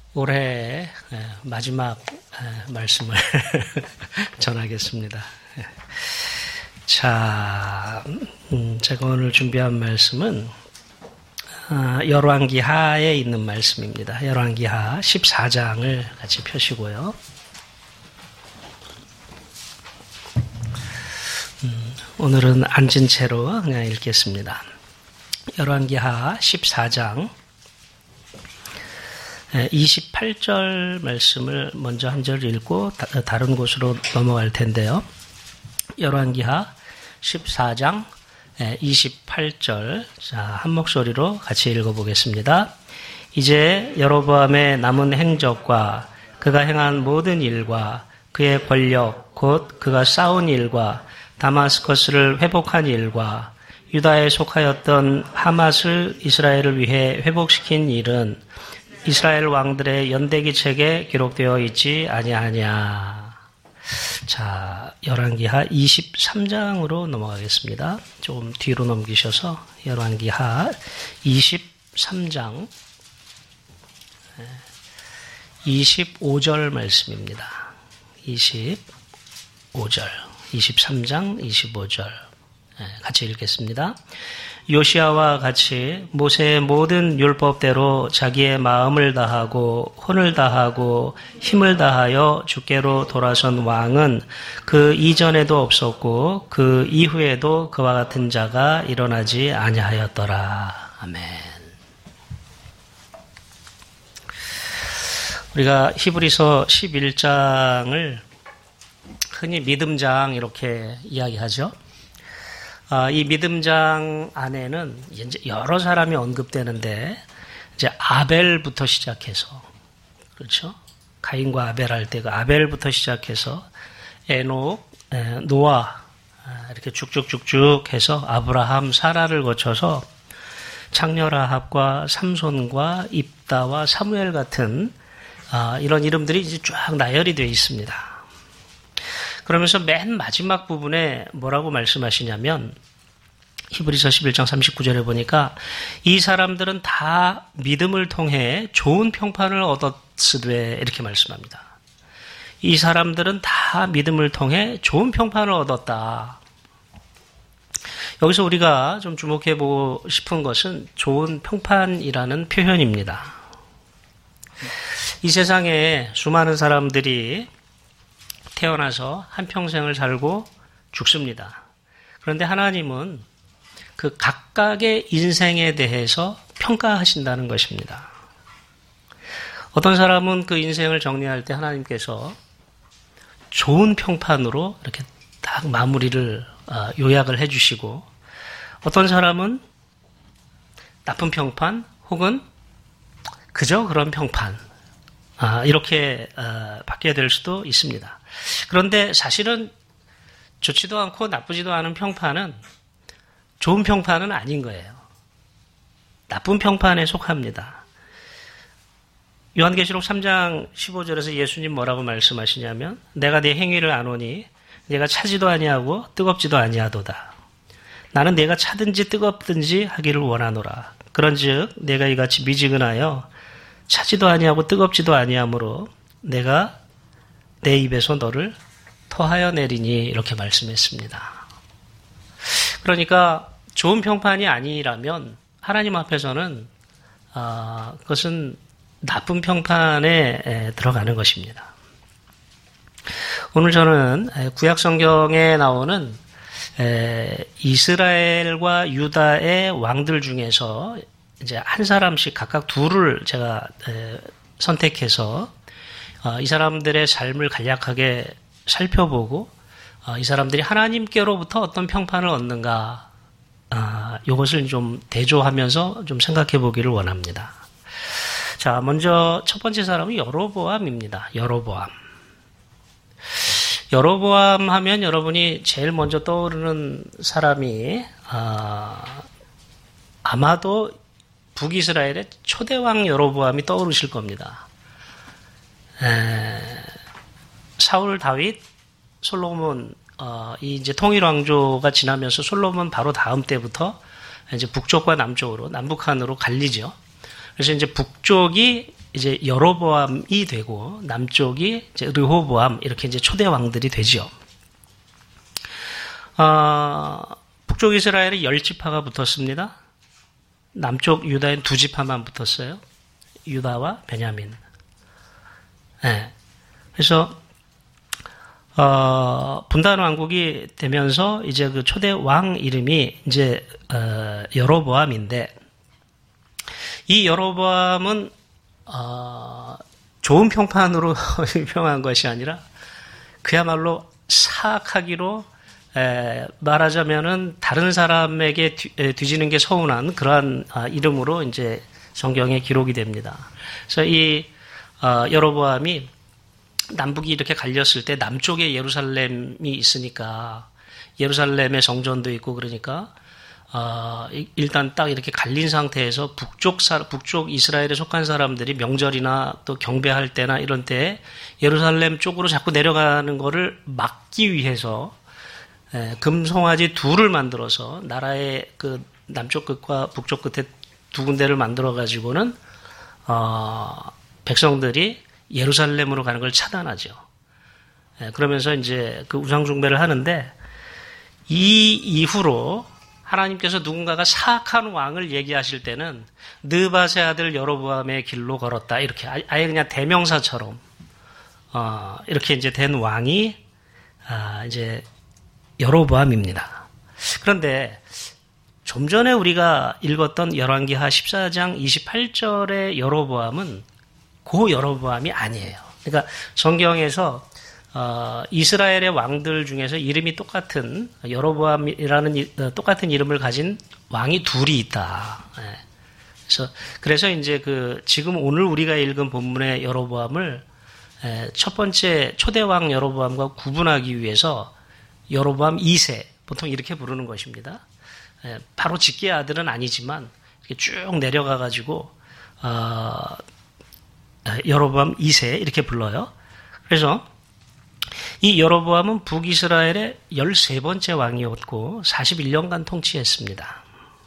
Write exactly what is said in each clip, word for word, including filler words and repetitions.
올해 마지막 말씀을 전하겠습니다. 자, 제가 오늘 준비한 말씀은 열왕기하에 있는 말씀입니다. 열왕기하 십사 장을 같이 펴시고요. 오늘은 앉은 채로 그냥 읽겠습니다. 열왕기하 십사 장 이십팔 절 말씀을 먼저 한 절 읽고 다른 곳으로 넘어갈 텐데요. 열왕기하 십사 장 이십팔 절, 자, 한 목소리로 같이 읽어보겠습니다. 이제 여로보암의 남은 행적과 그가 행한 모든 일과 그의 권력 곧 그가 싸운 일과 다마스커스를 회복한 일과 유다에 속하였던 하맛을 이스라엘을 위해 회복시킨 일은 이스라엘 왕들의 연대기 책에 기록되어 있지 아니하냐. 자, 열왕기하 이십삼 장으로 넘어가겠습니다. 조금 뒤로 넘기셔서 열왕기하 이십삼 장 이십오 절 말씀입니다. 이십오 절, 이십삼 장 이십오 절 같이 읽겠습니다. 요시아와 같이 모세의 모든 율법대로 자기의 마음을 다하고 혼을 다하고 힘을 다하여 주께로 돌아선 왕은 그 이전에도 없었고 그 이후에도 그와 같은 자가 일어나지 아니하였더라. 아멘. 우리가 히브리서 십일 장을 흔히 믿음장 이렇게 이야기하죠. 이 믿음장 안에는 이제 여러 사람이 언급되는데, 이제 아벨부터 시작해서, 그렇죠? 가인과 아벨 할 때 그 아벨부터 시작해서, 에녹, 노아, 이렇게 쭉쭉쭉쭉 해서 아브라함, 사라를 거쳐서 창녀라합과 삼손과 입다와 사무엘 같은 이런 이름들이 이제 쫙 나열이 되어 있습니다. 그러면서 맨 마지막 부분에 뭐라고 말씀하시냐면 히브리서 십일 장 삼십구 절에 보니까 이 사람들은 다 믿음을 통해 좋은 평판을 얻었으되 이렇게 말씀합니다. 이 사람들은 다 믿음을 통해 좋은 평판을 얻었다. 여기서 우리가 좀 주목해 보고 싶은 것은 좋은 평판이라는 표현입니다. 이 세상에 수많은 사람들이 태어나서 한평생을 살고 죽습니다. 그런데 하나님은 그 각각의 인생에 대해서 평가하신다는 것입니다. 어떤 사람은 그 인생을 정리할 때 하나님께서 좋은 평판으로 이렇게 딱 마무리를 요약을 해주시고, 어떤 사람은 나쁜 평판 혹은 그저 그런 평판, 이렇게 받게 될 수도 있습니다. 그런데 사실은 좋지도 않고 나쁘지도 않은 평판은 좋은 평판은 아닌 거예요. 나쁜 평판에 속합니다. 요한계시록 삼 장 십오 절에서 예수님 뭐라고 말씀하시냐면, 내가 네 행위를 아노니 내가 차지도 아니하고 뜨겁지도 아니하도다. 나는 내가 차든지 뜨겁든지 하기를 원하노라. 그런즉 내가 이같이 미지근하여 차지도 아니하고 뜨겁지도 아니하므로 내가 내 입에서 너를 토하여 내리니, 이렇게 말씀했습니다. 그러니까 좋은 평판이 아니라면 하나님 앞에서는 어, 그것은 나쁜 평판에 들어가는 것입니다. 오늘 저는 구약 성경에 나오는 이스라엘과 유다의 왕들 중에서 이제 한 사람씩 각각 둘을 제가 선택해서 이 사람들의 삶을 간략하게 살펴보고 이 사람들이 하나님께로부터 어떤 평판을 얻는가, 이것을 좀 대조하면서 좀 생각해 보기를 원합니다. 자, 먼저 첫 번째 사람은 여로보암입니다. 여로보암. 여로보암 하면 여러분이 제일 먼저 떠오르는 사람이 아마도 북이스라엘의 초대왕 여로보암이 떠오르실 겁니다. 에, 사울, 다윗, 솔로몬, 어, 이 이제 통일 왕조가 지나면서 솔로몬 바로 다음 때부터 이제 북쪽과 남쪽으로, 남북한으로 갈리죠. 그래서 이제 북쪽이 이제 여로보암이 되고 남쪽이 이제 르호보암 이렇게 이제 초대 왕들이 되죠. 어, 북쪽 이스라엘에 열 지파가 붙었습니다. 남쪽 유다엔 두 지파만 붙었어요. 유다와 베냐민. 네. 그래서 어, 분단 왕국이 되면서 이제 그 초대 왕 이름이 이제 어, 여로보암인데 이 여로보암은 어, 좋은 평판으로 유명한 것이 아니라 그야말로 사악하기로 에, 말하자면은 다른 사람에게 뒤, 에, 뒤지는 게 서운한 그러한 아, 이름으로 이제 성경에 기록이 됩니다. 그래서 이 어, 여로보암이 남북이 이렇게 갈렸을 때 남쪽에 예루살렘이 있으니까 예루살렘에 성전도 있고 그러니까 어, 일단 딱 이렇게 갈린 상태에서 북쪽 사, 북쪽 이스라엘에 속한 사람들이 명절이나 또 경배할 때나 이런 때 예루살렘 쪽으로 자꾸 내려가는 거를 막기 위해서 에, 금송아지 둘을 만들어서 나라의 그 남쪽 끝과 북쪽 끝에 두 군데를 만들어 가지고는 어, 백성들이 예루살렘으로 가는 걸 차단하죠. 에, 그러면서 이제 그 우상 숭배를 하는데 이 이후로 하나님께서 누군가가 사악한 왕을 얘기하실 때는 느밧의 아들 여로보암의 길로 걸었다 이렇게 아예 그냥 대명사처럼 어, 이렇게 이제 된 왕이 아, 이제 여로보암입니다. 그런데 좀 전에 우리가 읽었던 열왕기하 십사 장 이십팔 절의 여로보암은 그 여로보암이 아니에요. 그러니까 성경에서 어, 이스라엘의 왕들 중에서 이름이 똑같은 여로보암이라는 이, 어, 똑같은 이름을 가진 왕이 둘이 있다. 예. 그래서 그래서 이제 그 지금 오늘 우리가 읽은 본문의 여로보암을 예, 첫 번째 초대왕 여로보암과 구분하기 위해서 여로보암 이 세 보통 이렇게 부르는 것입니다. 예, 바로 직계의 아들은 아니지만 이렇게 쭉 내려가 가지고 어, 여로보암 이 세 이렇게 불러요. 그래서 이 여로보암은 북이스라엘의 열세 번째 왕이었고 사십일 년간 통치했습니다.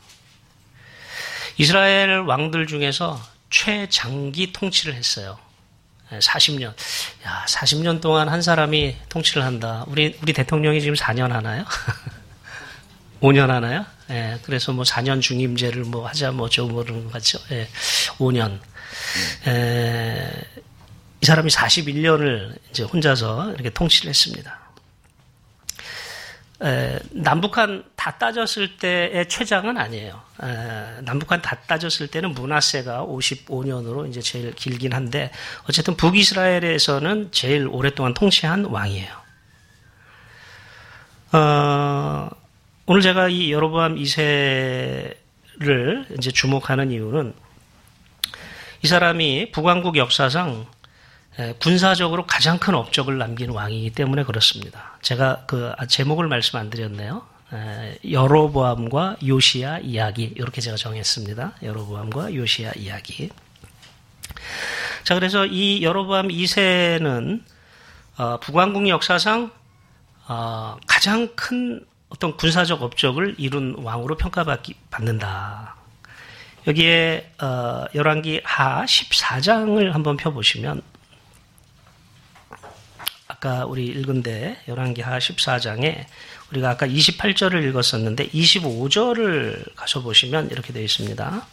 이스라엘 왕들 중에서 최장기 통치를 했어요. 사십 년. 야, 사십 년 동안 한 사람이 통치를 한다. 우리 우리 대통령이 지금 사 년 하나요? 오 년 하나요? 예, 그래서 뭐 사 년 중임제를 뭐 하자 뭐 좀 그런 거 같죠. 예, 오 년. 에, 이 사람이 사십일 년을 이제 혼자서 이렇게 통치를 했습니다. 에, 남북한 다 따졌을 때의 최장은 아니에요. 에, 남북한 다 따졌을 때는 므낫세가 오십오 년으로 이제 제일 길긴 한데 어쨌든 북이스라엘에서는 제일 오랫동안 통치한 왕이에요. 어, 오늘 제가 이 여로보암 이 세를 이제 주목하는 이유는 이 사람이 북왕국 역사상 군사적으로 가장 큰 업적을 남긴 왕이기 때문에 그렇습니다. 제가 그 제목을 말씀 안 드렸네요. 여로보암과 요시야 이야기 이렇게 제가 정했습니다. 여로보암과 요시야 이야기. 자, 그래서 이 여로보암 이 세는 북왕국 역사상 가장 큰 어떤 군사적 업적을 이룬 왕으로 평가받는다. 여기에 어, 열왕기하 십사 장을 한번 펴보시면 아까 우리 읽은데 열왕기하 십사 장에 우리가 아까 이십팔 절을 읽었었는데 이십오 절을 가서 보시면 이렇게 되어 있습니다.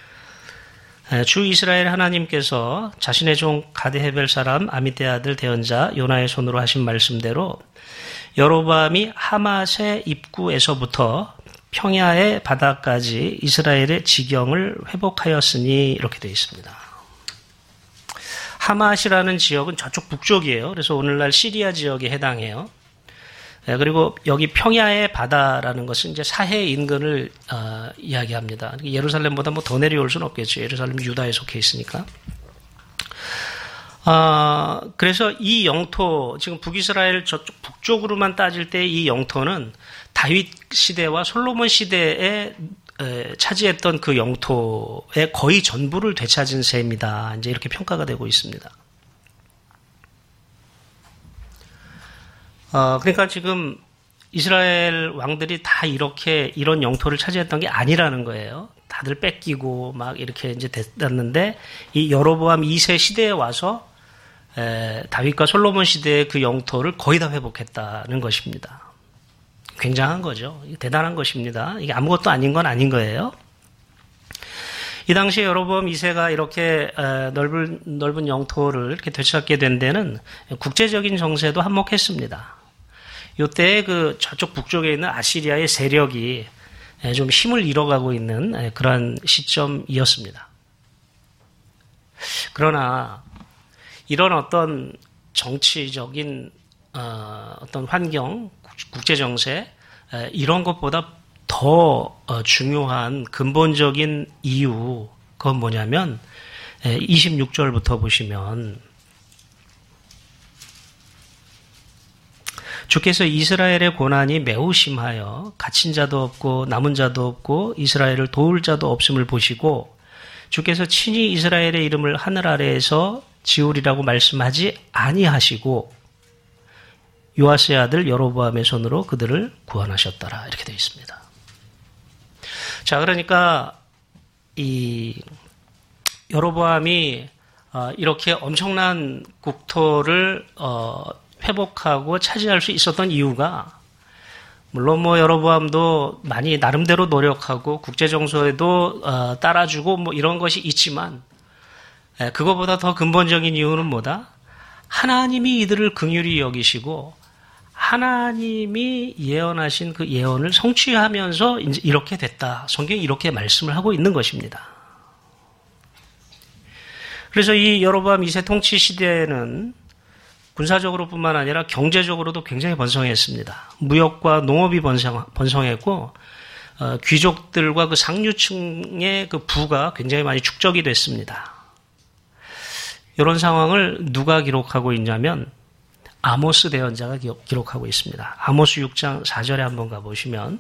주 이스라엘 하나님께서 자신의 종 가드헤벨 사람 아미떼 아들 대언자 요나의 손으로 하신 말씀대로 여로보암이 하맛의 입구에서부터 평야의 바다까지 이스라엘의 지경을 회복하였으니 이렇게 되어 있습니다. 하맛이라는 지역은 저쪽 북쪽이에요. 그래서 오늘날 시리아 지역에 해당해요. 그리고 여기 평야의 바다라는 것은 이제 사해 인근을 어, 이야기합니다. 예루살렘보다 뭐 더 내려올 수는 없겠죠. 예루살렘 유다에 속해 있으니까. 어, 그래서 이 영토, 지금 북이스라엘 저쪽 북쪽으로만 따질 때 이 영토는 다윗 시대와 솔로몬 시대에 에, 차지했던 그 영토의 거의 전부를 되찾은 셈이다. 이제 이렇게 평가가 되고 있습니다. 어, 그러니까 지금 이스라엘 왕들이 다 이렇게 이런 영토를 차지했던 게 아니라는 거예요. 다들 뺏기고 막 이렇게 이제 됐는데 이 여로보암 이 세 시대에 와서 에, 다윗과 솔로몬 시대의 그 영토를 거의 다 회복했다는 것입니다. 굉장한 거죠. 대단한 것입니다. 이게 아무것도 아닌 건 아닌 거예요. 이 당시에 여로보암 이 세가 이렇게 넓은, 넓은 영토를 이렇게 되찾게 된 데는 국제적인 정세도 한몫했습니다. 이때 그 저쪽 북쪽에 있는 아시리아의 세력이 좀 힘을 잃어가고 있는 그러한 시점이었습니다. 그러나 이런 어떤 정치적인 어떤 환경, 국제 정세 이런 것보다 더 중요한 근본적인 이유, 그건 뭐냐면 이십육 절부터 보시면 주께서 이스라엘의 고난이 매우 심하여 갇힌 자도 없고 남은 자도 없고 이스라엘을 도울 자도 없음을 보시고 주께서 친히 이스라엘의 이름을 하늘 아래에서 지으리라고 말씀하지 아니하시고 요아스의 아들 여로보암의 손으로 그들을 구원하셨더라. 이렇게 되어 있습니다. 자, 그러니까 이 여로보암이 이렇게 엄청난 국토를 회복하고 차지할 수 있었던 이유가 물론 뭐 여로보암도 많이 나름대로 노력하고 국제 정서에도 따라주고 뭐 이런 것이 있지만 그거보다 더 근본적인 이유는 뭐다? 하나님이 이들을 긍휼히 여기시고 하나님이 예언하신 그 예언을 성취하면서 이제 이렇게 됐다. 성경이 이렇게 말씀을 하고 있는 것입니다. 그래서 이 여로보암 이 세 통치 시대에는 군사적으로뿐만 아니라 경제적으로도 굉장히 번성했습니다. 무역과 농업이 번성, 번성했고 어, 귀족들과 그 상류층의 그 부가 굉장히 많이 축적이 됐습니다. 이런 상황을 누가 기록하고 있냐면 아모스 대언자가 기록하고 있습니다. 아모스 육 장 사 절에 한번 가보시면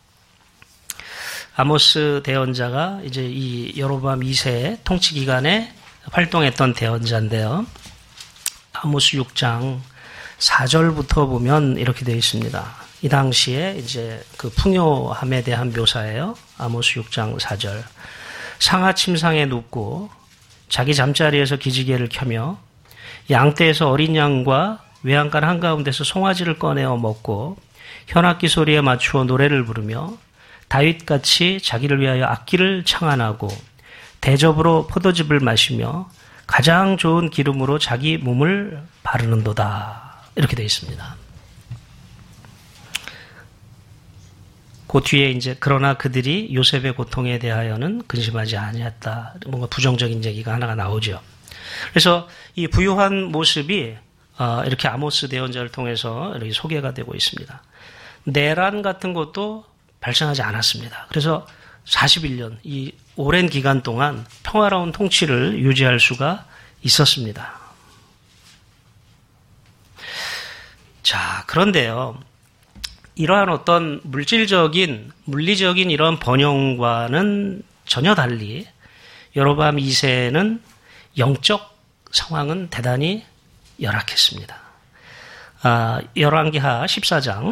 아모스 대언자가 이제 이 여로보암 이 세의 통치 기간에 활동했던 대언자인데요. 아모스 육 장 사 절부터 보면 이렇게 되어 있습니다. 이 당시에 이제 그 풍요함에 대한 묘사예요. 아모스 육 장 사 절. 상하 침상에 눕고 자기 잠자리에서 기지개를 켜며 양떼에서 어린 양과 외양간 한가운데서 송아지를 꺼내어 먹고 현악기 소리에 맞추어 노래를 부르며 다윗같이 자기를 위하여 악기를 창안하고 대접으로 포도즙을 마시며 가장 좋은 기름으로 자기 몸을 바르는도다. 이렇게 되어 있습니다. 그 뒤에 이제 그러나 그들이 요셉의 고통에 대하여는 근심하지 아니했다. 뭔가 부정적인 얘기가 하나가 나오죠. 그래서 이 부유한 모습이 이렇게 아모스 대언자를 통해서 이렇게 소개가 되고 있습니다. 내란 같은 것도 발생하지 않았습니다. 그래서 사십일 년, 이 오랜 기간 동안 평화로운 통치를 유지할 수가 있었습니다. 자, 그런데요. 이러한 어떤 물질적인, 물리적인 이런 번영과는 전혀 달리 여로보암 이 세는 영적 상황은 대단히 열악했습니다. 아, 열왕기하 십사 장.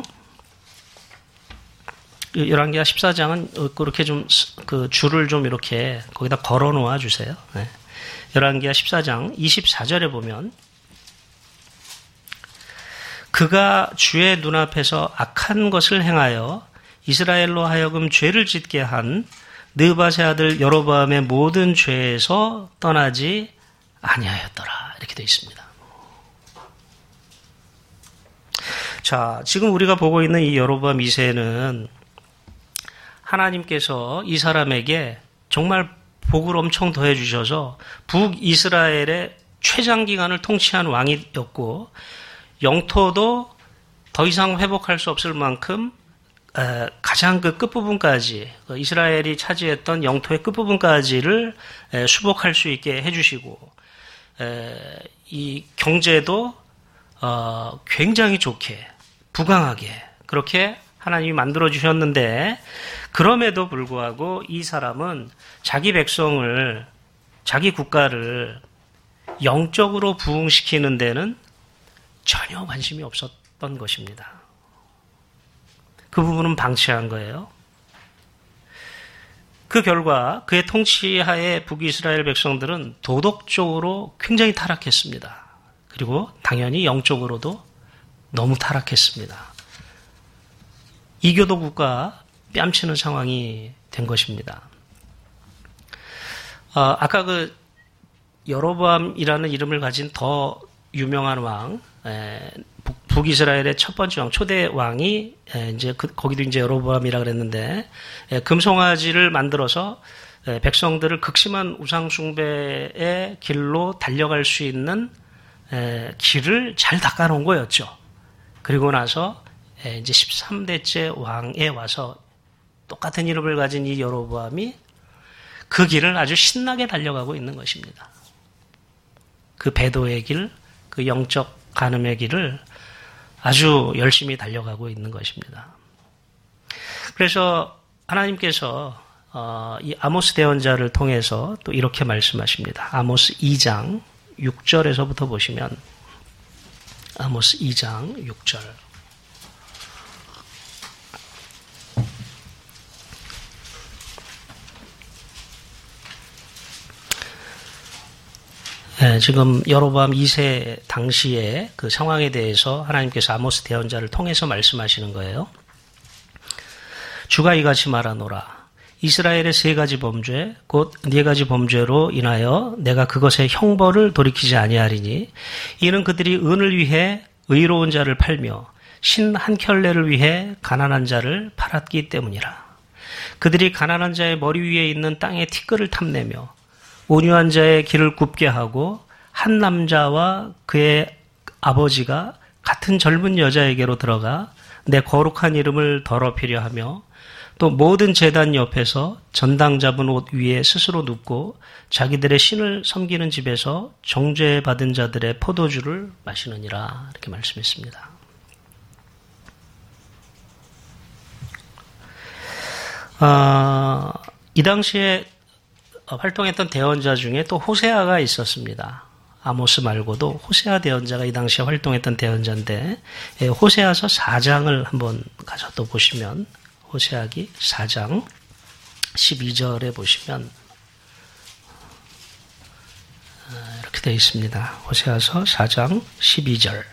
열왕기하 십사 장은 그렇게 좀, 그 줄을 좀 이렇게 거기다 걸어 놓아 주세요. 네. 열왕기하 십사 장 이십사 절에 보면 그가 주의 눈앞에서 악한 것을 행하여 이스라엘로 하여금 죄를 짓게 한 느밧의 아들 여로보암의 모든 죄에서 떠나지 아니하였더라. 이렇게 되어 있습니다. 자, 지금 우리가 보고 있는 이 여로보암 이 세는 하나님께서 이 사람에게 정말 복을 엄청 더해 주셔서 북이스라엘의 최장기간을 통치한 왕이었고 영토도 더 이상 회복할 수 없을 만큼 가장 그 끝부분까지 이스라엘이 차지했던 영토의 끝부분까지를 수복할 수 있게 해주시고 이 경제도 굉장히 좋게 부강하게 그렇게 하나님이 만들어 주셨는데 그럼에도 불구하고 이 사람은 자기 백성을 자기 국가를 영적으로 부흥시키는 데는 전혀 관심이 없었던 것입니다. 그 부분은 방치한 거예요. 그 결과 그의 통치하에 북이스라엘 백성들은 도덕적으로 굉장히 타락했습니다. 그리고 당연히 영적으로도 너무 타락했습니다. 이교도 국가 뺨치는 상황이 된 것입니다. 어, 아까 그 여로보암이라는 이름을 가진 더 유명한 왕, 에, 북, 북이스라엘의 첫 번째 왕, 초대 왕이 에, 이제 그, 거기도 이제 여로보암이라 그랬는데 에, 금송아지를 만들어서 에, 백성들을 극심한 우상 숭배의 길로 달려갈 수 있는 에, 길을 잘 닦아놓은 거였죠. 그리고 나서 에, 이제 십삼 대째 왕에 와서 똑같은 이름을 가진 이 여로보암이 그 길을 아주 신나게 달려가고 있는 것입니다. 그 배도의 길, 그 영적 간음의 길을 아주 열심히 달려가고 있는 것입니다. 그래서 하나님께서 어, 이 아모스 대언자를 통해서 또 이렇게 말씀하십니다. 아모스 이 장 육 절에서부터 보시면 아모스 이 장 육 절 네, 지금 여로보암 이 세 당시의 그 상황에 대해서 하나님께서 아모스 대언자를 통해서 말씀하시는 거예요. 주가 이같이 말하노라. 이스라엘의 세 가지 범죄 곧 네 가지 범죄로 인하여 내가 그것의 형벌을 돌이키지 아니하리니 이는 그들이 은을 위해 의로운 자를 팔며 신 한 켤레를 위해 가난한 자를 팔았기 때문이라. 그들이 가난한 자의 머리 위에 있는 땅의 티끌을 탐내며 온유한 자의 길을 굽게 하고 한 남자와 그의 아버지가 같은 젊은 여자에게로 들어가 내 거룩한 이름을 더럽히려 하며 또 모든 제단 옆에서 전당 잡은 옷 위에 스스로 눕고 자기들의 신을 섬기는 집에서 정죄받은 자들의 포도주를 마시느니라 이렇게 말씀했습니다. 어, 이 당시에 활동했던 대언자 중에 또 호세아가 있었습니다. 아모스 말고도 호세아 대언자가 이 당시에 활동했던 대언자인데 호세아서 사 장을 한번 가서 또 보시면 호세아기 사 장 십이 절에 보시면 이렇게 되어 있습니다. 호세아서 사 장 십이 절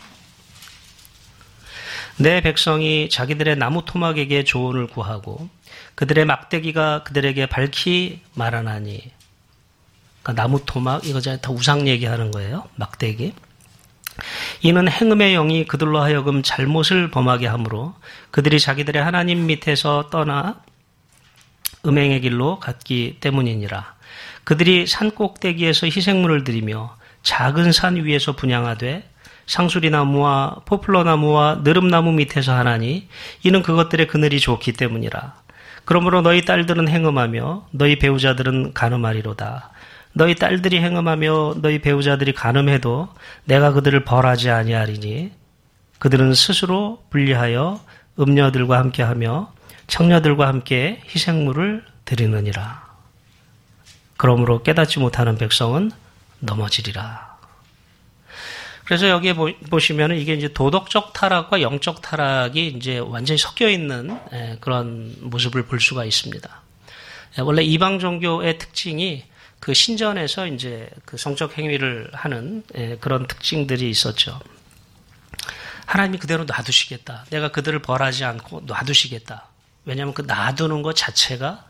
내 백성이 자기들의 나무 토막에게 조언을 구하고 그들의 막대기가 그들에게 밝히 말하나니 그러니까 나무 토막 이거 다 우상 얘기하는 거예요. 막대기. 이는 행음의 영이 그들로 하여금 잘못을 범하게 하므로 그들이 자기들의 하나님 밑에서 떠나 음행의 길로 갔기 때문이니라. 그들이 산 꼭대기에서 희생물을 드리며 작은 산 위에서 분향하되 상수리나무와 포플러나무와 느릅나무 밑에서 하나니 이는 그것들의 그늘이 좋기 때문이라. 그러므로 너희 딸들은 행음하며 너희 배우자들은 간음하리로다. 너희 딸들이 행음하며 너희 배우자들이 간음해도 내가 그들을 벌하지 아니하리니 그들은 스스로 분리하여 음녀들과 함께하며 청녀들과 함께 희생물을 드리느니라. 그러므로 깨닫지 못하는 백성은 넘어지리라. 그래서 여기에 보시면은 이게 이제 도덕적 타락과 영적 타락이 이제 완전히 섞여 있는 그런 모습을 볼 수가 있습니다. 원래 이방 종교의 특징이 그 신전에서 이제 그 성적 행위를 하는 그런 특징들이 있었죠. 하나님이 그대로 놔두시겠다. 내가 그들을 벌하지 않고 놔두시겠다. 왜냐하면 그 놔두는 것 자체가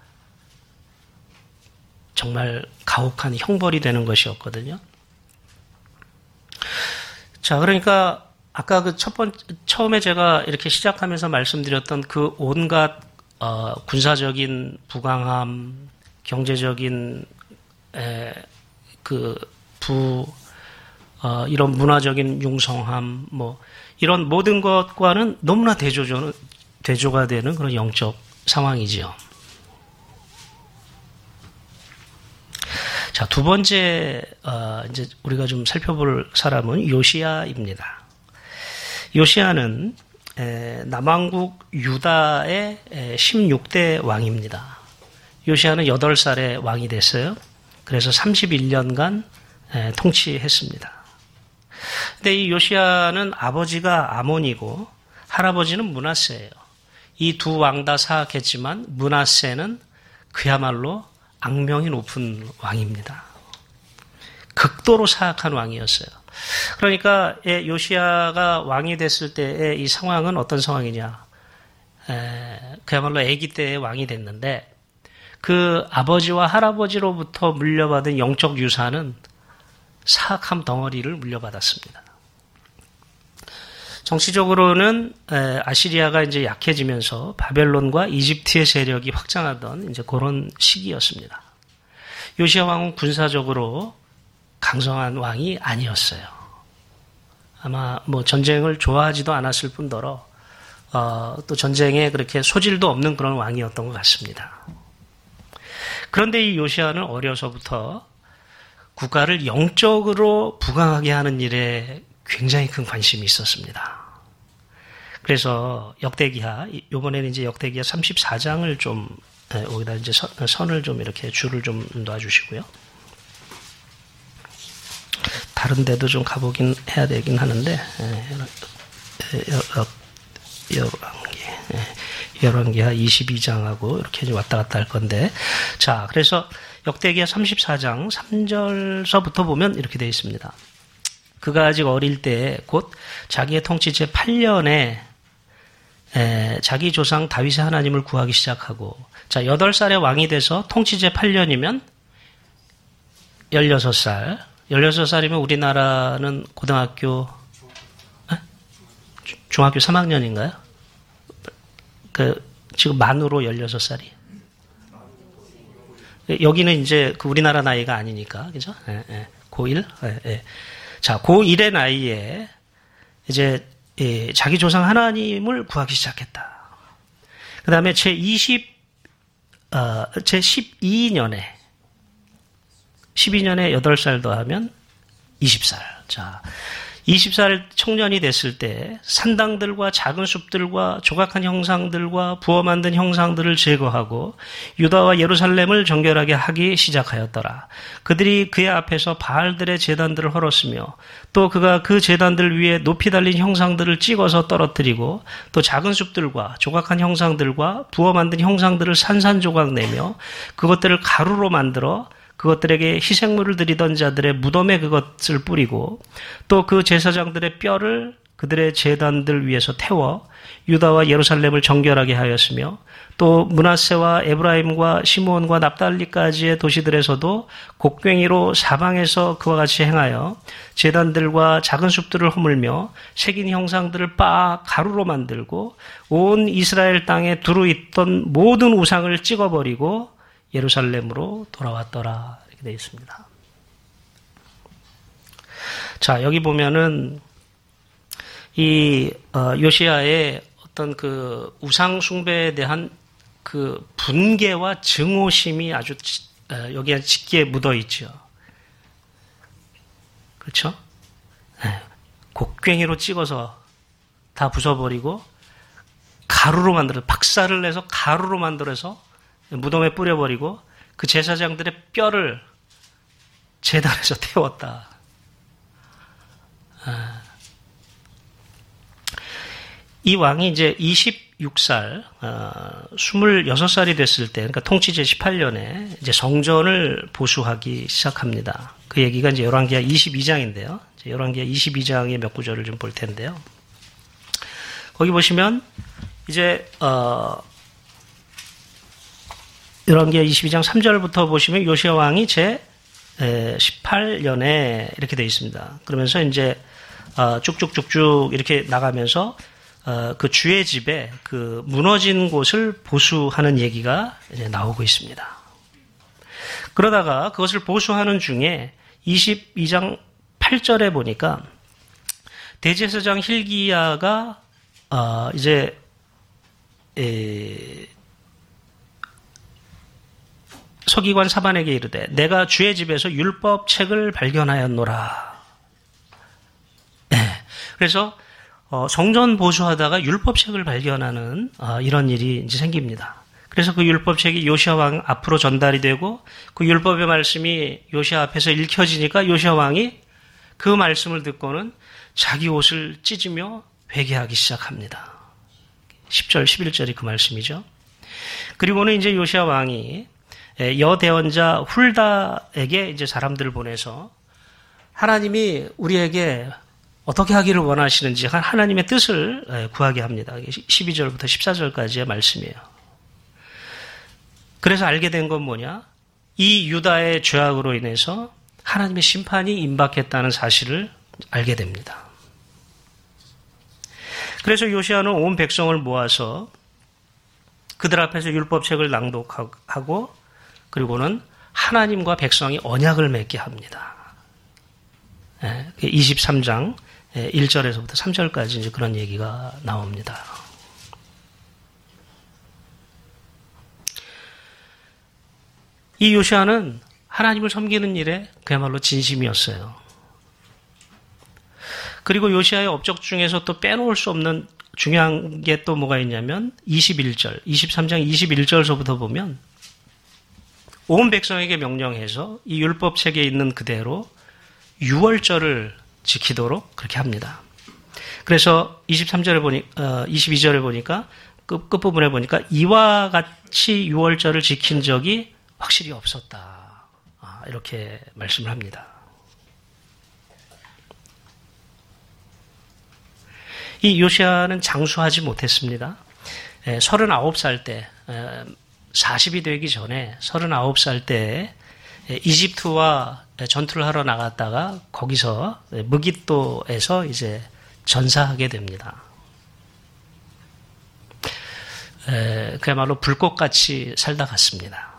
정말 가혹한 형벌이 되는 것이었거든요. 자, 그러니까 아까 그 첫 번째 처음에 제가 이렇게 시작하면서 말씀드렸던 그 온갖 어, 군사적인 부강함, 경제적인 에, 그 부 어, 이런 문화적인 융성함, 뭐 이런 모든 것과는 너무나 대조죠, 대조가 되는 그런 영적 상황이지요. 자, 두 번째, 어, 이제 우리가 좀 살펴볼 사람은 요시야입니다. 요시야는 에, 남왕국 유다의 에, 십육 대 왕입니다. 요시야는 여덟 살에 왕이 됐어요. 그래서 삼십일 년간 에, 통치했습니다. 근데 이 요시야는 아버지가 아몬이고 할아버지는 므낫세예요. 이 두 왕 다 사악했지만 므낫세는 그야말로 악명이 높은 왕입니다. 극도로 사악한 왕이었어요. 그러니까 요시야가 왕이 됐을 때의 이 상황은 어떤 상황이냐. 에, 그야말로 아기 때의 왕이 됐는데 그 아버지와 할아버지로부터 물려받은 영적 유산은 사악함 덩어리를 물려받았습니다. 정치적으로는 아시리아가 이제 약해지면서 바벨론과 이집트의 세력이 확장하던 이제 그런 시기였습니다. 요시야 왕은 군사적으로 강성한 왕이 아니었어요. 아마 뭐 전쟁을 좋아하지도 않았을 뿐더러 어, 또 전쟁에 그렇게 소질도 없는 그런 왕이었던 것 같습니다. 그런데 이 요시야는 어려서부터 국가를 영적으로 부강하게 하는 일에 굉장히 큰 관심이 있었습니다. 그래서 역대기하, 이번에는 이제 역대기하 삼십사 장을 좀, 여기다 이제 선, 선을 좀 이렇게 줄을 좀 놔주시고요. 다른 데도 좀 가보긴 해야 되긴 하는데, 열왕기, 열왕기하 이십이 장하고 이렇게 왔다 갔다 할 건데, 자, 그래서 역대기하 삼십사 장 삼 절서부터 보면 이렇게 되어 있습니다. 그가 아직 어릴 때 곧 자기의 통치 제팔 년에 에, 자기 조상 다윗의 하나님을 구하기 시작하고, 자, 여덟 살에 왕이 돼서 통치 제팔 년이면 열여섯 살, 열여섯 살이면 우리나라는 고등학교, 에? 중학교 삼 학년인가요? 그, 지금 만으로 열여섯 살이. 여기는 이제 그 우리나라 나이가 아니니까, 그죠? 예, 예. 고일? 예, 예. 자, 고일의 나이에 이제 예, 자기 조상 하나님을 구하기 시작했다. 그 다음에 제이십, 어, 제십이 년에, 십이 년에 여덟 살 더하면 이십 살. 자, 이십 살 청년이 됐을 때 산당들과 작은 숲들과 조각한 형상들과 부어 만든 형상들을 제거하고 유다와 예루살렘을 정결하게 하기 시작하였더라. 그들이 그의 앞에서 바알들의 제단들을 헐었으며 또 그가 그 제단들 위에 높이 달린 형상들을 찍어서 떨어뜨리고 또 작은 숲들과 조각한 형상들과 부어 만든 형상들을 산산조각 내며 그것들을 가루로 만들어 그것들에게 희생물을 드리던 자들의 무덤에 그것을 뿌리고 또 그 제사장들의 뼈를 그들의 제단들 위에서 태워 유다와 예루살렘을 정결하게 하였으며 또 므낫세와 에브라임과 시므온과 납달리까지의 도시들에서도 곡괭이로 사방에서 그와 같이 행하여 제단들과 작은 숲들을 허물며 새긴 형상들을 빻아 가루로 만들고 온 이스라엘 땅에 두루 있던 모든 우상을 찍어버리고 예루살렘으로 돌아왔더라. 이렇게 되어 있습니다. 자, 여기 보면은 이 어, 요시야의 어떤 그 우상 숭배에 대한 그 분개와 증오심이 아주 어, 여기에 짙게 묻어 있죠. 그렇죠? 네. 곡괭이로 찍어서 다 부숴버리고 가루로 만들어 박살을 내서 가루로 만들어서 무덤에 뿌려버리고 그 제사장들의 뼈를 제단에서 태웠다. 이 왕이 이제 이십육 살, 어, 스물여섯 살이 됐을 때, 그러니까 통치제 십팔 년에 이제 성전을 보수하기 시작합니다. 그 얘기가 이제 열왕기하 이십이 장인데요. 열왕기하 이십이 장의 몇 구절을 좀 볼 텐데요. 거기 보시면 이제 어, 열왕기하 이십이 장 삼 절부터 보시면 요시야 왕이 제 십팔 년에 이렇게 되어 있습니다. 그러면서 이제 어, 쭉쭉쭉쭉 이렇게 나가면서 어, 그 주의 집에 그 무너진 곳을 보수하는 얘기가 이제 나오고 있습니다. 그러다가 그것을 보수하는 중에 이십이 장 팔 절에 보니까 대제사장 hil기야가 어, 이제 에, 서기관 사반에게 이르되 내가 주의 집에서 율법 책을 발견하였노라. 네. 그래서 어, 성전 보수하다가 율법 책을 발견하는 어, 이런 일이 이제 생깁니다. 그래서 그 율법 책이 요시야 왕 앞으로 전달이 되고 그 율법의 말씀이 요시야 앞에서 읽혀지니까 요시야 왕이 그 말씀을 듣고는 자기 옷을 찢으며 회개하기 시작합니다. 십 절, 십일 절이 그 말씀이죠. 그리고는 이제 요시야 왕이 여대언자 훌다에게 이제 사람들을 보내서 하나님이 우리에게 어떻게 하기를 원하시는지 하나님의 뜻을 구하게 합니다. 십이 절부터 십사 절까지의 말씀이에요. 그래서 알게 된 건 뭐냐? 이 유다의 죄악으로 인해서 하나님의 심판이 임박했다는 사실을 알게 됩니다. 그래서 요시아는 온 백성을 모아서 그들 앞에서 율법책을 낭독하고 그리고는 하나님과 백성이 언약을 맺게 합니다. 이십삼 장 일 절에서부터 삼 절까지 이제 그런 얘기가 나옵니다. 이 요시아는 하나님을 섬기는 일에 그야말로 진심이었어요. 그리고 요시아의 업적 중에서 또 빼놓을 수 없는 중요한 게 또 뭐가 있냐면 이십일 절, 이십삼 장 이십일 절서부터 보면 온 백성에게 명령해서 이 율법책에 있는 그대로 유월절을 지키도록 그렇게 합니다. 그래서 이십삼 절에 보니, 어, 이십이 절에 보니까 끝, 끝부분에 보니까 이와 같이 유월절을 지킨 적이 확실히 없었다. 아, 이렇게 말씀을 합니다. 이 요시아는 장수하지 못했습니다. 에, 서른아홉 살 때, 에, 사십이 되기 전에 서른아홉 살 때 이집트와 전투를 하러 나갔다가 거기서 무깃도에서 이제 전사하게 됩니다. 에, 그야말로 불꽃같이 살다 갔습니다.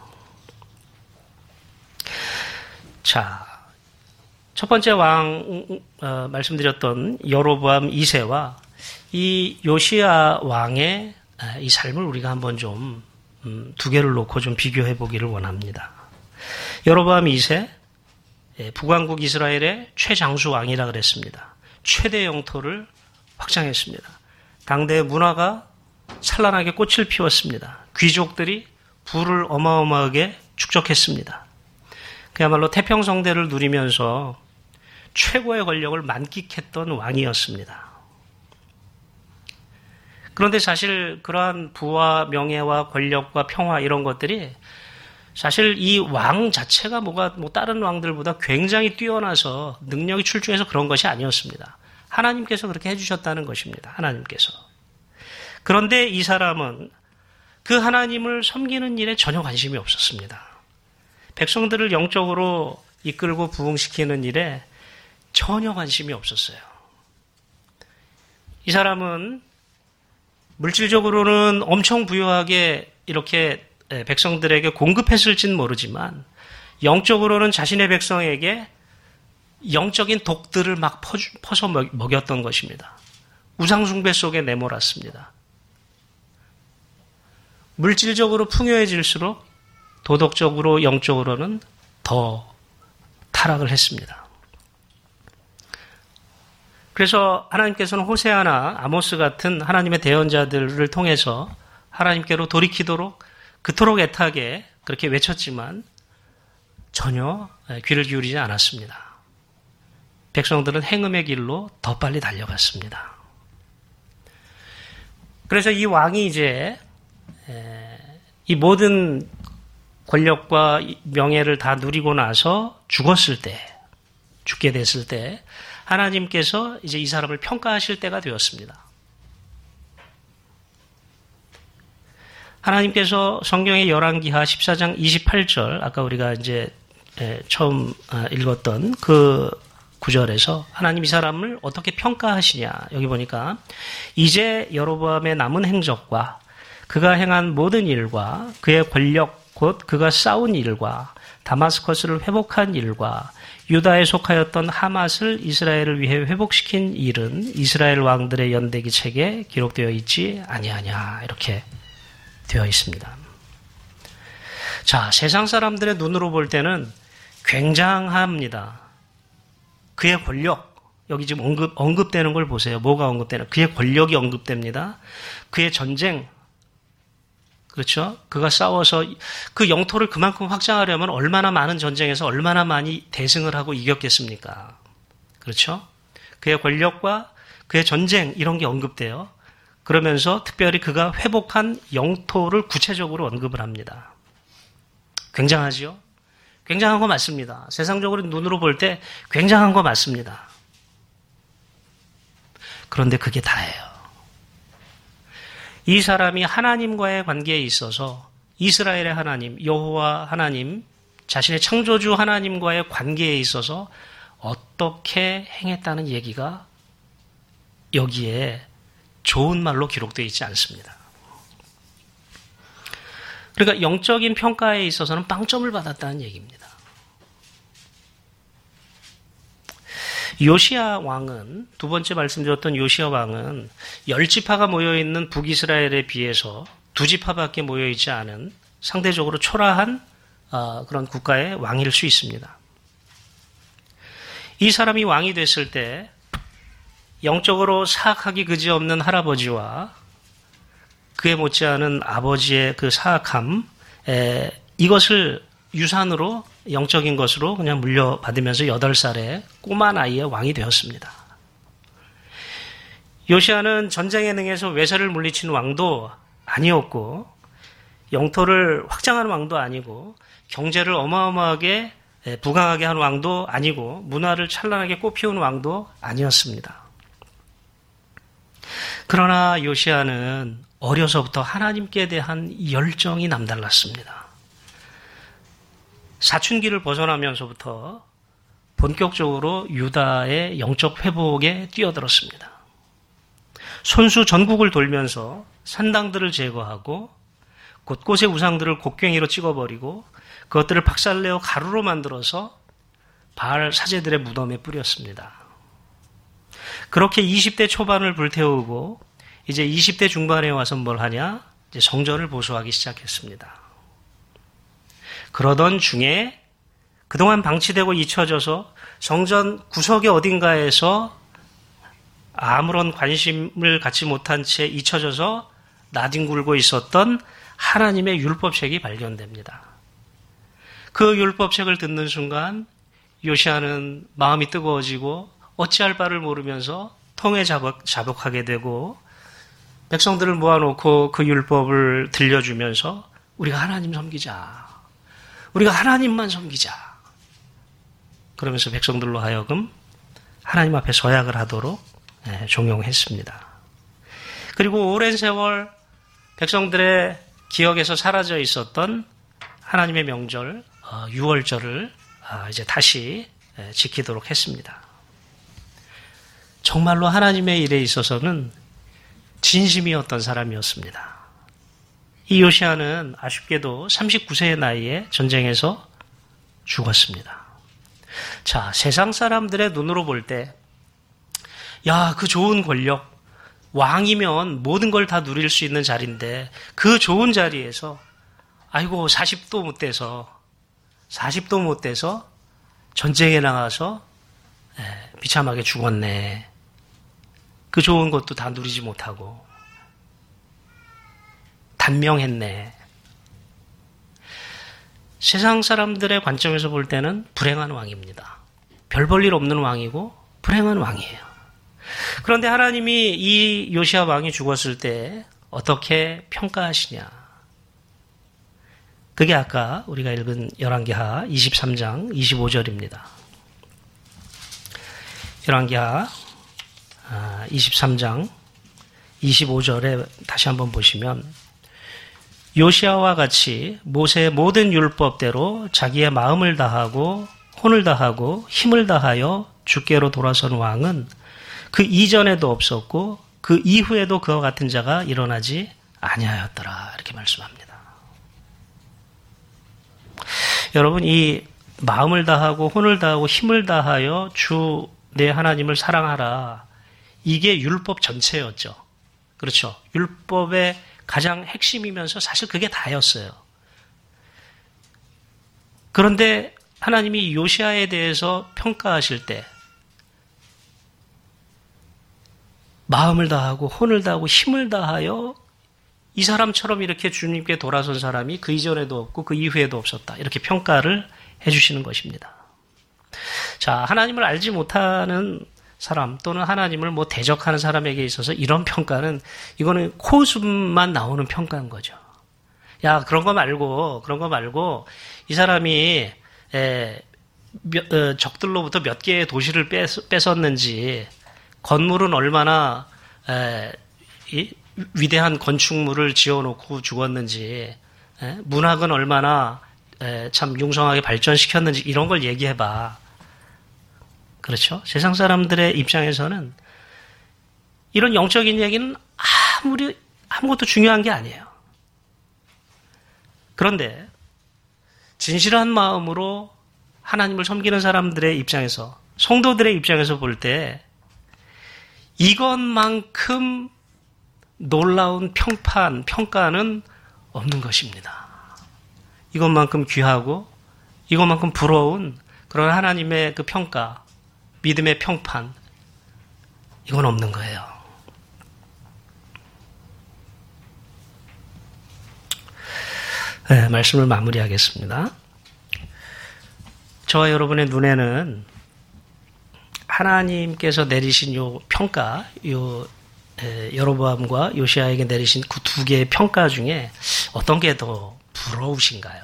자, 첫 번째 왕 어, 말씀드렸던 여로보암 이 세와 이 요시아 왕의 이 삶을 우리가 한번 좀 음, 두 개를 놓고 좀 비교해 보기를 원합니다. 여로보암 이 세 북왕국 이스라엘의 최장수 왕이라 그랬습니다. 최대 영토를 확장했습니다. 당대의 문화가 찬란하게 꽃을 피웠습니다. 귀족들이 부를 어마어마하게 축적했습니다. 그야말로 태평성대를 누리면서 최고의 권력을 만끽했던 왕이었습니다. 그런데 사실 그러한 부와 명예와 권력과 평화 이런 것들이 사실 이 왕 자체가 뭐가 뭐 다른 왕들보다 굉장히 뛰어나서 능력이 출중해서 그런 것이 아니었습니다. 하나님께서 그렇게 해주셨다는 것입니다. 하나님께서. 그런데 이 사람은 그 하나님을 섬기는 일에 전혀 관심이 없었습니다. 백성들을 영적으로 이끌고 부흥시키는 일에 전혀 관심이 없었어요. 이 사람은 물질적으로는 엄청 부유하게 이렇게 백성들에게 공급했을지는 모르지만 영적으로는 자신의 백성에게 영적인 독들을 막 퍼서 먹였던 것입니다. 우상숭배 속에 내몰았습니다. 물질적으로 풍요해질수록 도덕적으로 영적으로는 더 타락을 했습니다. 그래서 하나님께서는 호세아나 아모스 같은 하나님의 대언자들을 통해서 하나님께로 돌이키도록 그토록 애타게 그렇게 외쳤지만 전혀 귀를 기울이지 않았습니다. 백성들은 행음의 길로 더 빨리 달려갔습니다. 그래서 이 왕이 이제 이 모든 권력과 명예를 다 누리고 나서 죽었을 때, 죽게 됐을 때 하나님께서 이제 이 사람을 평가하실 때가 되었습니다. 하나님께서 성경의 열왕기하 십사 장 이십팔 절, 아까 우리가 이제 처음 읽었던 그 구절에서 하나님 이 사람을 어떻게 평가하시냐. 여기 보니까 이제 여로보암의 남은 행적과 그가 행한 모든 일과 그의 권력 곧 그가 싸운 일과 다마스커스를 회복한 일과 유다에 속하였던 하맛을 이스라엘을 위해 회복시킨 일은 이스라엘 왕들의 연대기 책에 기록되어 있지 아니하냐. 이렇게 되어 있습니다. 자, 세상 사람들의 눈으로 볼 때는 굉장합니다. 그의 권력, 여기 지금 언급, 언급되는 걸 보세요. 뭐가 언급되나? 그의 권력이 언급됩니다. 그의 전쟁, 그렇죠? 그가 싸워서 그 영토를 그만큼 확장하려면 얼마나 많은 전쟁에서 얼마나 많이 대승을 하고 이겼겠습니까? 그렇죠? 그의 권력과 그의 전쟁, 이런 게 언급돼요. 그러면서 특별히 그가 회복한 영토를 구체적으로 언급을 합니다. 굉장하지요? 굉장한 거 맞습니다. 세상적으로 눈으로 볼 때 굉장한 거 맞습니다. 그런데 그게 다예요. 이 사람이 하나님과의 관계에 있어서 이스라엘의 하나님, 여호와 하나님, 자신의 창조주 하나님과의 관계에 있어서 어떻게 행했다는 얘기가 여기에 좋은 말로 기록되어 있지 않습니다. 그러니까 영적인 평가에 있어서는 빵점을 받았다는 얘기입니다. 요시야 왕은, 두 번째 말씀드렸던 요시야 왕은 열 지파가 모여있는 북이스라엘에 비해서 두 지파밖에 모여있지 않은 상대적으로 초라한 그런 국가의 왕일 수 있습니다. 이 사람이 왕이 됐을 때 영적으로 사악하기 그지없는 할아버지와 그에 못지않은 아버지의 그 사악함, 에, 이것을 유산으로 영적인 것으로 그냥 물려받으면서 여덟 살에 꼬마 나이에 왕이 되었습니다. 요시아는 전쟁에 능해서 외세를 물리친 왕도 아니었고 영토를 확장하는 왕도 아니고 경제를 어마어마하게 부강하게 한 왕도 아니고 문화를 찬란하게 꽃피우는 왕도 아니었습니다. 그러나 요시아는 어려서부터 하나님께 대한 열정이 남달랐습니다. 사춘기를 벗어나면서부터 본격적으로 유다의 영적 회복에 뛰어들었습니다. 손수 전국을 돌면서 산당들을 제거하고 곳곳의 우상들을 곡괭이로 찍어버리고 그것들을 박살내어 가루로 만들어서 바알 사제들의 무덤에 뿌렸습니다. 그렇게 이십 대 초반을 불태우고 이제 이십 대 중반에 와서 뭘 하냐? 이제 성전을 보수하기 시작했습니다. 그러던 중에 그동안 방치되고 잊혀져서 성전 구석의 어딘가에서 아무런 관심을 갖지 못한 채 잊혀져서 나뒹굴고 있었던 하나님의 율법책이 발견됩니다. 그 율법책을 듣는 순간 요시아는 마음이 뜨거워지고 어찌할 바를 모르면서 통에 자복, 자복하게 되고 백성들을 모아놓고 그 율법을 들려주면서 우리가 하나님 섬기자. 우리가 하나님만 섬기자. 그러면서 백성들로 하여금 하나님 앞에 서약을 하도록 종용했습니다. 그리고 오랜 세월 백성들의 기억에서 사라져 있었던 하나님의 명절 유월절을 이제 다시 지키도록 했습니다. 정말로 하나님의 일에 있어서는 진심이었던 사람이었습니다. 이 요시아는 아쉽게도 삼십구 세의 나이에 전쟁에서 죽었습니다. 자, 세상 사람들의 눈으로 볼 때, 야, 그 좋은 권력, 왕이면 모든 걸 다 누릴 수 있는 자리인데, 그 좋은 자리에서, 아이고, 사십 도 못 돼서, 사십 도 못 돼서 전쟁에 나가서 비참하게 죽었네. 그 좋은 것도 다 누리지 못하고 단명했네. 세상 사람들의 관점에서 볼 때는 불행한 왕입니다. 별 볼 일 없는 왕이고 불행한 왕이에요. 그런데 하나님이 이 요시아 왕이 죽었을 때 어떻게 평가하시냐? 그게 아까 우리가 읽은 열왕기하 이십삼 장 이십오 절입니다. 열왕기하 이십삼 장 이십오 절에 다시 한번 보시면 요시아와 같이 모세의 모든 율법대로 자기의 마음을 다하고 혼을 다하고 힘을 다하여 주께로 돌아선 왕은 그 이전에도 없었고 그 이후에도 그와 같은 자가 일어나지 아니하였더라. 이렇게 말씀합니다. 여러분, 이 마음을 다하고 혼을 다하고 힘을 다하여 주 내 하나님을 사랑하라. 이게 율법 전체였죠. 그렇죠. 율법의 가장 핵심이면서 사실 그게 다였어요. 그런데 하나님이 요시아에 대해서 평가하실 때 마음을 다하고 혼을 다하고 힘을 다하여 이 사람처럼 이렇게 주님께 돌아선 사람이 그 이전에도 없고 그 이후에도 없었다. 이렇게 평가를 해주시는 것입니다. 자, 하나님을 알지 못하는 사람 또는 하나님을 뭐 대적하는 사람에게 있어서 이런 평가는 이거는 코웃음만 나오는 평가인 거죠. 야, 그런 거 말고, 그런 거 말고, 이 사람이, 에, 몇, 어, 적들로부터 몇 개의 도시를 뺏, 뺏었는지, 건물은 얼마나, 에, 이, 위대한 건축물을 지어놓고 죽었는지, 에, 문학은 얼마나, 에, 참 융성하게 발전시켰는지, 이런 걸 얘기해봐. 그렇죠? 세상 사람들의 입장에서는 이런 영적인 얘기는 아무리, 아무것도 중요한 게 아니에요. 그런데 진실한 마음으로 하나님을 섬기는 사람들의 입장에서, 성도들의 입장에서 볼 때 이것만큼 놀라운 평판, 평가는 없는 것입니다. 이것만큼 귀하고 이것만큼 부러운 그런 하나님의 그 평가, 믿음의 평판, 이건 없는 거예요. 네, 말씀을 마무리하겠습니다. 저와 여러분의 눈에는 하나님께서 내리신 요 평가, 요 에, 여로보암과 요시아에게 내리신 그 두 개의 평가 중에 어떤 게 더 부러우신가요?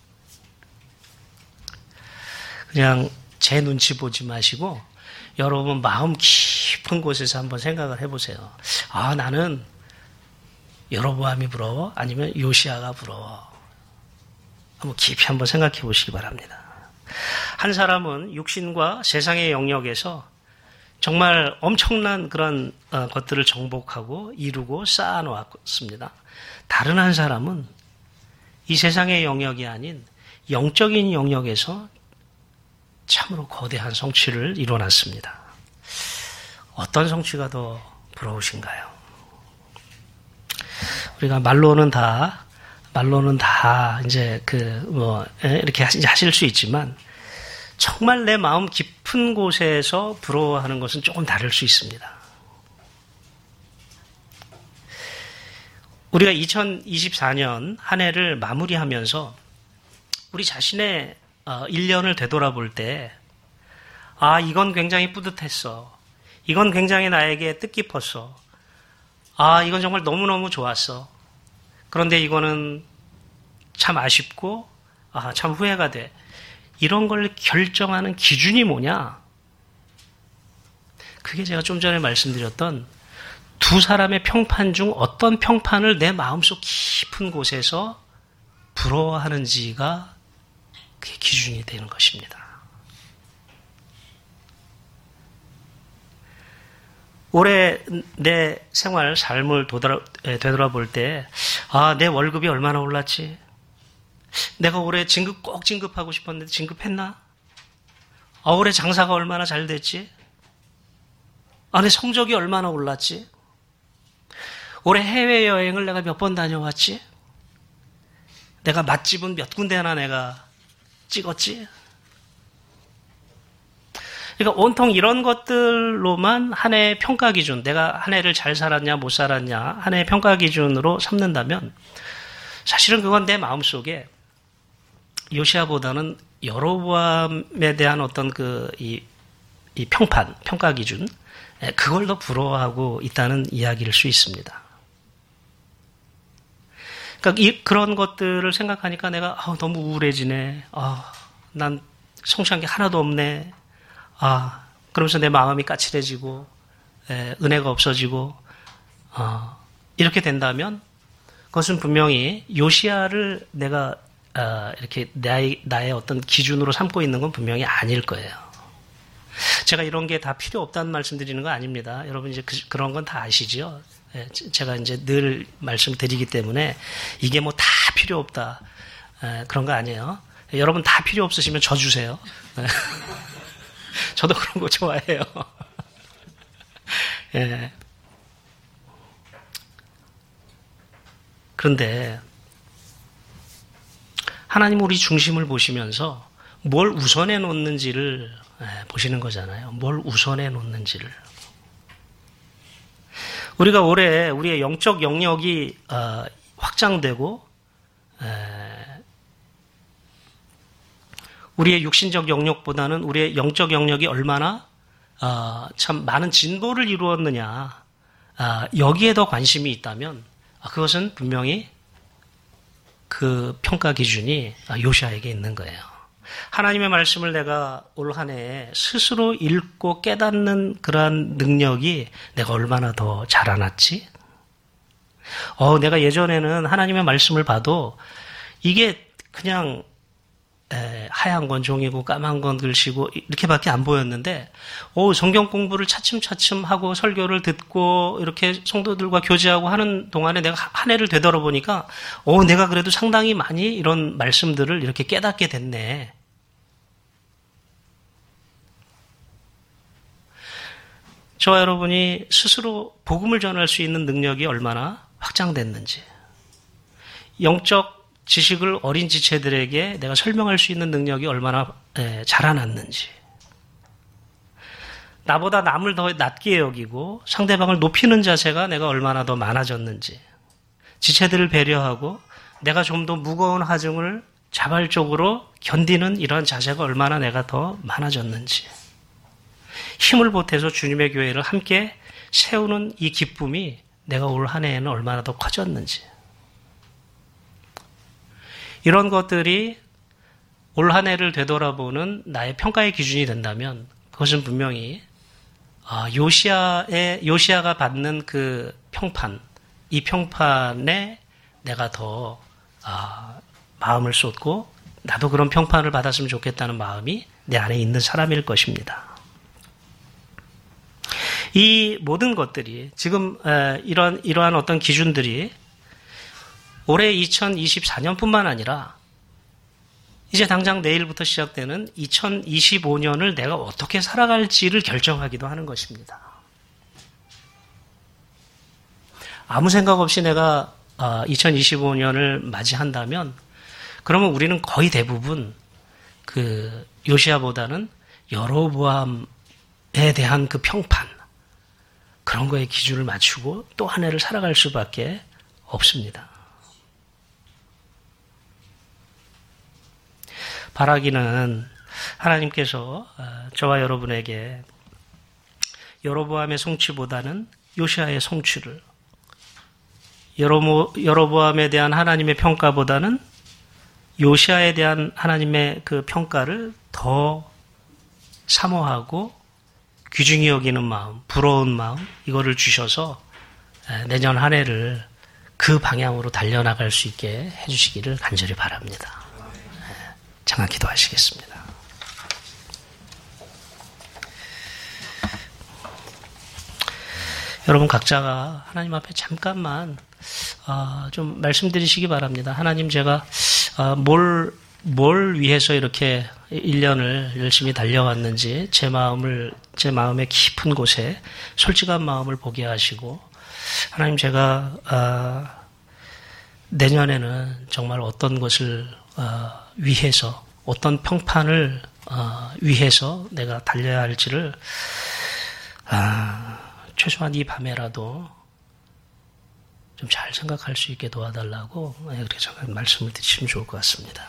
그냥 제 눈치 보지 마시고 여러분 마음 깊은 곳에서 한번 생각을 해보세요. 아, 나는 여로보암이 부러워? 아니면 요시아가 부러워? 한번 깊이 한번 생각해 보시기 바랍니다. 한 사람은 육신과 세상의 영역에서 정말 엄청난 그런 것들을 정복하고 이루고 쌓아놓았습니다. 다른 한 사람은 이 세상의 영역이 아닌 영적인 영역에서 참으로 거대한 성취를 이뤄놨습니다. 어떤 성취가 더 부러우신가요? 우리가 말로는 다 말로는 다 이제 그 뭐 이렇게 하실 수 있지만 정말 내 마음 깊은 곳에서 부러워하는 것은 조금 다를 수 있습니다. 우리가 이천이십사 년 한 해를 마무리하면서 우리 자신의 일 년을 되돌아볼 때, 아, 이건 굉장히 뿌듯했어. 이건 굉장히 나에게 뜻깊었어. 아, 이건 정말 너무너무 좋았어. 그런데 이거는 참 아쉽고, 아, 참 후회가 돼. 이런 걸 결정하는 기준이 뭐냐? 그게 제가 좀 전에 말씀드렸던 두 사람의 평판 중 어떤 평판을 내 마음속 깊은 곳에서 부러워하는지가 그게 기준이 되는 것입니다. 올해 내 생활, 삶을 도달아, 되돌아볼 때, 아, 내 월급이 얼마나 올랐지? 내가 올해 진급 꼭 진급하고 싶었는데 진급했나? 아, 올해 장사가 얼마나 잘 됐지? 아, 내 성적이 얼마나 올랐지? 올해 해외여행을 내가 몇 번 다녀왔지? 내가 맛집은 몇 군데나 내가 찍었지? 그러니까 온통 이런 것들로만 한 해의 평가 기준, 내가 한 해를 잘 살았냐 못 살았냐 한 해의 평가 기준으로 삼는다면 사실은 그건 내 마음속에 요시아보다는 여로보암에 대한 어떤 그 이 이 평판, 평가 기준, 그걸 더 부러워하고 있다는 이야기일 수 있습니다. 그러니까 이, 그런 것들을 생각하니까 내가 아, 너무 우울해지네. 아, 난 성취한 게 하나도 없네. 아, 그러면서 내 마음이 까칠해지고 에, 은혜가 없어지고 어, 이렇게 된다면 그것은 분명히 요시아를 내가 어, 이렇게 나의, 나의 어떤 기준으로 삼고 있는 건 분명히 아닐 거예요. 제가 이런 게 다 필요 없다는 말씀 드리는 거 아닙니다. 여러분 이제 그, 그런 건 다 아시죠? 예, 제가 이제 늘 말씀드리기 때문에 이게 뭐 다 필요 없다. 예, 그런 거 아니에요. 예, 여러분 다 필요 없으시면 저 주세요. 예. 저도 그런 거 좋아해요. 예. 그런데 하나님 우리 중심을 보시면서 뭘 우선해 놓는지를 보시는 거잖아요. 뭘 우선해 놓는지를. 우리가 올해 우리의 영적 영역이 확장되고 우리의 육신적 영역보다는 우리의 영적 영역이 얼마나 참 많은 진보를 그 평가 기준이 요시아에게 있는 거예요. 하나님의 말씀을 내가 올 한 해에 스스로 읽고 깨닫는 그러한 능력이 내가 얼마나 더 자라났지? 어, 내가 예전에는 하나님의 말씀을 봐도 이게 그냥 에, 하얀 건 종이고 까만 건 글씨고 이렇게밖에 안 보였는데 오, 성경 공부를 차츰차츰 하고 설교를 듣고 이렇게 성도들과 교제하고 하는 동안에 내가 한 해를 되돌아보니까 오, 내가 그래도 상당히 많이 이런 말씀들을 이렇게 깨닫게 됐네. 저와 여러분이 스스로 복음을 전할 수 있는 능력이 얼마나 확장됐는지, 영적 지식을 어린 지체들에게 내가 설명할 수 있는 능력이 얼마나 자라났는지, 나보다 남을 더 낮게 여기고 상대방을 높이는 자세가 내가 얼마나 더 많아졌는지, 지체들을 배려하고 내가 좀 더 무거운 하중을 자발적으로 견디는 이런 자세가 얼마나 내가 더 많아졌는지, 힘을 보태서 주님의 교회를 함께 세우는 이 기쁨이 내가 올 한 해에는 얼마나 더 커졌는지, 이런 것들이 올 한 해를 되돌아보는 나의 평가의 기준이 된다면 그것은 분명히 요시아의 요시아가 받는 그 평판, 이 평판에 내가 더 마음을 쏟고 나도 그런 평판을 받았으면 좋겠다는 마음이 내 안에 있는 사람일 것입니다. 이 모든 것들이 지금 이런 이러한 어떤 기준들이 올해 이천이십사 년뿐만 아니라 이제 당장 내일부터 시작되는 이천이십오 년을 내가 어떻게 살아갈지를 결정하기도 하는 것입니다. 아무 생각 없이 내가 이천이십오 년을 맞이한다면 그러면 우리는 거의 대부분 그 요시아보다는 여로보암에 대한 그 평판, 그런 거에 기준을 맞추고 또 한 해를 살아갈 수밖에 없습니다. 바라기는 하나님께서 저와 여러분에게 여로보암의 성취보다는 요시아의 성취를, 여로보암에 대한 하나님의 평가보다는 요시아에 대한 하나님의 그 평가를 더 사모하고 귀중히 여기는 마음, 부러운 마음, 이거를 주셔서 내년 한 해를 그 방향으로 달려나갈 수 있게 해주시기를 간절히 바랍니다. 잠깐 기도하시겠습니다. 여러분 각자가 하나님 앞에 잠깐만 어, 좀 말씀드리시기 바랍니다. 하나님, 제가 어, 뭘, 뭘 위해서 이렇게 일 년을 열심히 달려왔는지 제 마음을, 제 마음의 깊은 곳에 솔직한 마음을 보게 하시고, 하나님, 제가 어, 내년에는 정말 어떤 것을 어, 위해서, 어떤 평판을 어, 위해서 내가 달려야 할지를 아, 최소한 이 밤에라도 좀 잘 생각할 수 있게 도와달라고 그렇게 잠깐 말씀을 드리시면 좋을 것 같습니다.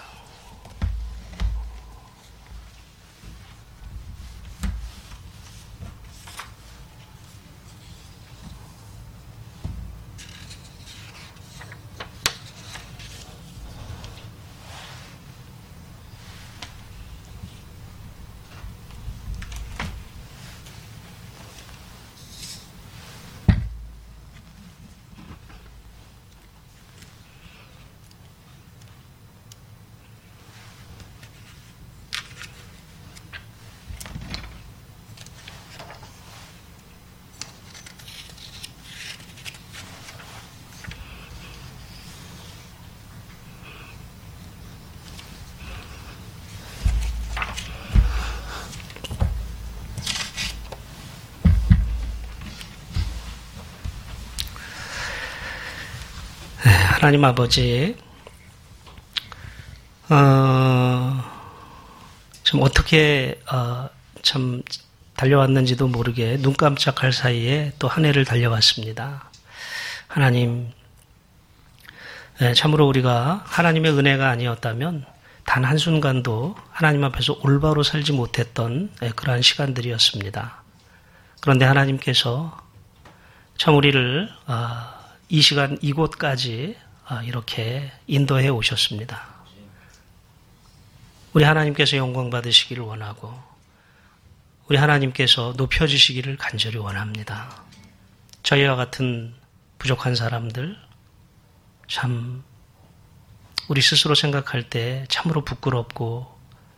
하나님 아버지, 어, 참 어떻게 어, 참 달려왔는지도 모르게 눈 깜짝할 사이에 또 한 해를 달려왔습니다. 하나님, 참으로 우리가 하나님의 은혜가 아니었다면 단 한순간도 하나님 앞에서 올바로 살지 못했던 그러한 시간들이었습니다. 그런데 하나님께서 참 우리를 이 시간 이곳까지 이렇게 인도해 오셨습니다. 우리 하나님께서 영광 받으시기를 원하고 우리 하나님께서 높여주시기를 간절히 원합니다. 저희와 같은 부족한 사람들 참 우리 스스로 생각할 때 참으로 부끄럽고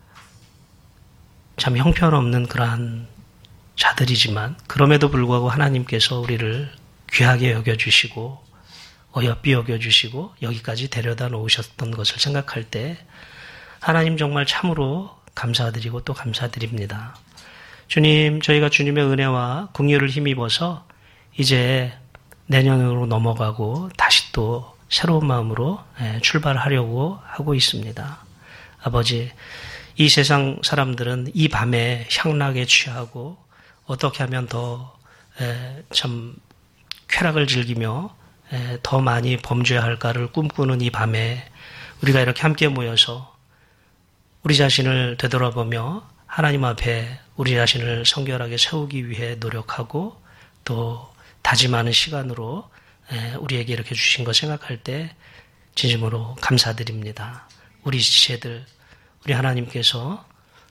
참 형편없는 그러한 자들이지만 그럼에도 불구하고 하나님께서 우리를 귀하게 여겨주시고 어여삐 여겨주시고 여기까지 데려다 놓으셨던 것을 생각할 때 하나님 정말 참으로 감사드리고 또 감사드립니다. 주님, 저희가 주님의 은혜와 긍휼을 힘입어서 이제 내년으로 넘어가고 다시 또 새로운 마음으로 출발하려고 하고 있습니다. 아버지, 이 세상 사람들은 이 밤에 향락에 취하고 어떻게 하면 더 참 쾌락을 즐기며 더 많이 범죄해야 할까를 꿈꾸는 이 밤에 우리가 이렇게 함께 모여서 우리 자신을 되돌아보며 하나님 앞에 우리 자신을 성결하게 세우기 위해 노력하고 또 다짐하는 시간으로 우리에게 이렇게 주신 것 생각할 때 진심으로 감사드립니다. 우리 지체들, 우리 하나님께서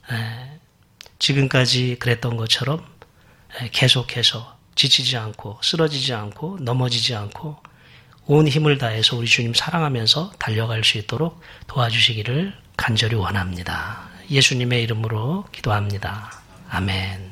지금까지 그랬던 것처럼 계속해서 지치지 않고 쓰러지지 않고 넘어지지 않고 온 힘을 다해서 우리 주님 사랑하면서 달려갈 수 있도록 도와주시기를 간절히 원합니다. 예수님의 이름으로 기도합니다. 아멘.